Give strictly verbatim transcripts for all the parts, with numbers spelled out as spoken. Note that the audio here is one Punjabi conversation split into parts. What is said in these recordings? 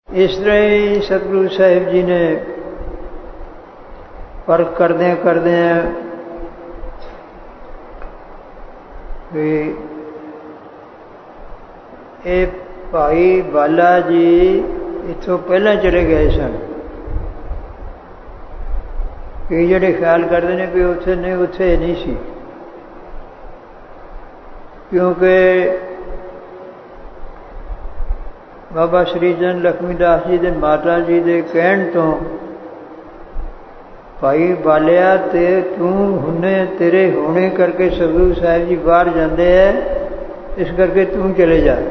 ਇਸ ਤਰ੍ਹਾਂ ਹੀ ਸਤਿਗੁਰੂ ਸਾਹਿਬ ਜੀ ਨੇ ਪਰਖ ਕਰਦਿਆਂ ਕਰਦਿਆਂ ਵੀ ਇਹ ਭਾਈ ਬਾਲਾ ਜੀ ਇੱਥੋਂ ਪਹਿਲਾਂ ਚਲੇ ਗਏ ਸਨ। ਕਈ ਜਿਹੜੇ ਖਿਆਲ ਕਰਦੇ ਨੇ ਵੀ ਉੱਥੇ ਨਹੀਂ, ਉੱਥੇ ਨਹੀਂ ਸੀ, ਕਿਉਂਕਿ ਬਾਬਾ ਸ਼੍ਰੀ ਚੰਦ ਲਖਮੀ ਦਾਸ ਜੀ ਦੇ ਮਾਤਾ ਜੀ ਦੇ ਕਹਿਣ ਤੋਂ ਭਾਈ ਬਾਲਿਆ ਤੇ ਤੂੰ ਹੁਣੇ ਤੇਰੇ ਹੋਣੇ ਕਰਕੇ ਸਤਿਗੁਰੂ ਸਾਹਿਬ ਜੀ ਬਾਹਰ ਜਾਂਦੇ ਹੈ, ਇਸ ਕਰਕੇ ਤੂੰ ਚਲੇ ਜਾ,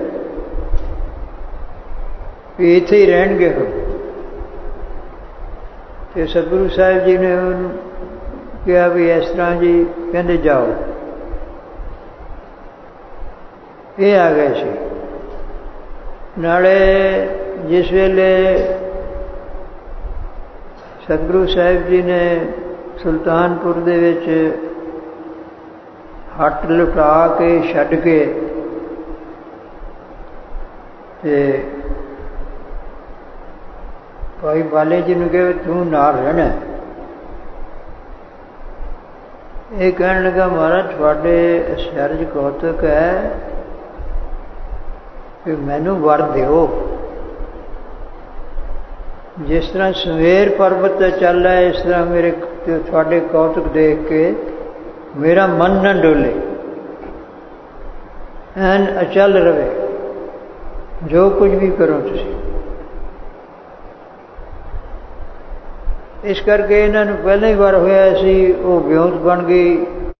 ਵੀ ਇੱਥੇ ਹੀ ਰਹਿਣਗੇ ਹੁਣ। ਤੇ ਸਤਿਗੁਰੂ ਸਾਹਿਬ ਜੀ ਨੇ ਉਹਨੂੰ ਕਿਹਾ ਵੀ ਇਸ ਤਰ੍ਹਾਂ ਜੀ, ਕਹਿੰਦੇ ਜਾਓ। ਇਹ ਆ ਗਏ ਸੀ। ਨਾਲੇ ਜਿਸ ਵੇਲੇ ਸਤਿਗੁਰੂ ਸਾਹਿਬ ਜੀ ਨੇ ਸੁਲਤਾਨਪੁਰ ਦੇ ਵਿੱਚ ਹੱਟ ਲੁਟਾ ਕੇ ਛੱਡ ਕੇ ਤੇ ਭਾਈ ਬਾਲੇ ਜੀ ਨੂੰ ਕਿਹਾ ਤੂੰ ਨਾਲ ਰਹਿਣਾ। ਇਹ ਕਹਿਣ ਲੱਗਾ ਮਹਾਰਾਜ ਤੁਹਾਡੇ ਅਚਰਜ ਕੌਤਕ ਹੈ ਕਿ ਮੈਨੂੰ ਵਰ ਦਿਓ, ਜਿਸ ਤਰ੍ਹਾਂ ਸਵੇਰ ਪਰਬਤ ਤੇ ਚੱਲ ਰਿਹਾ ਇਸ ਤਰ੍ਹਾਂ ਮੇਰੇ ਤੁਹਾਡੇ ਕੌਤਕ ਦੇਖ ਕੇ ਮੇਰਾ ਮਨ ਨਾ ਡੋਲੇ, ਐਨ ਅਚਲ ਰਵੇ, ਜੋ ਕੁਝ ਵੀ ਕਰੋ ਤੁਸੀਂ। ਇਸ ਕਰਕੇ ਇਹਨਾਂ ਨੂੰ ਪਹਿਲਾਂ ਹੀ ਵਾਰ ਹੋਇਆ ਸੀ, ਉਹ ਵਿਉਂਤ ਬਣ ਗਈ